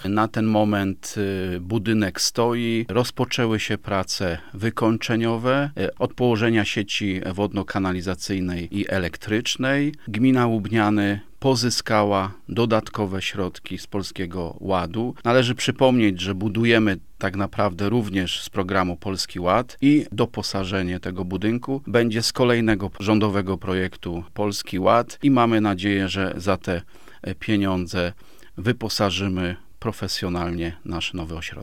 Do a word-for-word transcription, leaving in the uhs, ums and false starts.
Na ten moment budynek stoi, rozpoczęły się prace wykończeniowe od położenia sieci wodno-kanalizacyjnej i elektrycznej. Gmina Łubniany pozyskała dodatkowe środki z Polskiego Ładu. Należy przypomnieć, że budujemy tak naprawdę również z programu Polski Ład i doposażenie tego budynku będzie z kolejnego rządowego projektu Polski Ład i mamy nadzieję, że za te pieniądze wyposażymy profesjonalnie nasz nowy ośrodek.